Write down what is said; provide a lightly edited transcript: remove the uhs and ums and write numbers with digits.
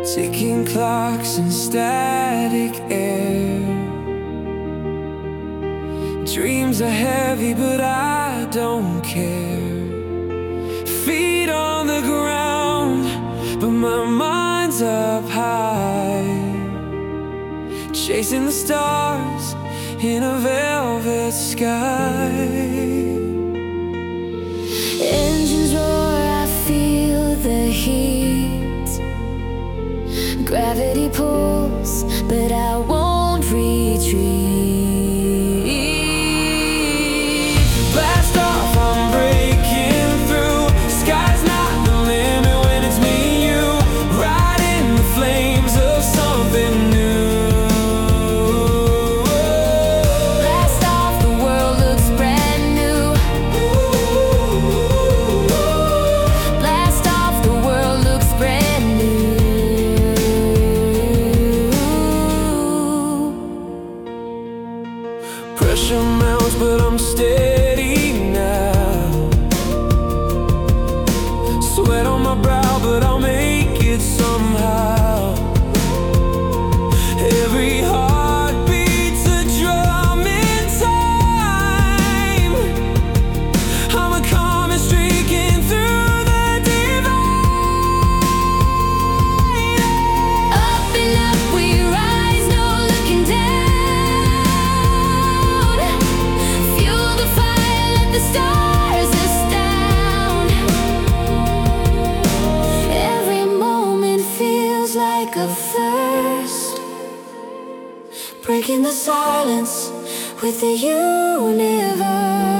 ticking clocks and static air. Dreams are heavy, but I don't care. Feet on the ground, but my mind's up high, chasing the stars in a velvet sky. Engines roar, I feel the heat. Gravity pulls, but I won't retreat. Blast off, I'm breaking through. Sky's not the limit when it's me and you, riding the flames of something new. Blast off, the world looks brand new. Blast off, the world looks brand new. Pressure mounts, but I'm steady now. Sweat on my brow, but I'll make it somehow. Every heartbeat's a drum in time. I'm a comet streaking through the divide. Up and up we rise, no looking down. Fuel the fire, let the stars astound. Every moment feels like a first, breaking the silence with the universe.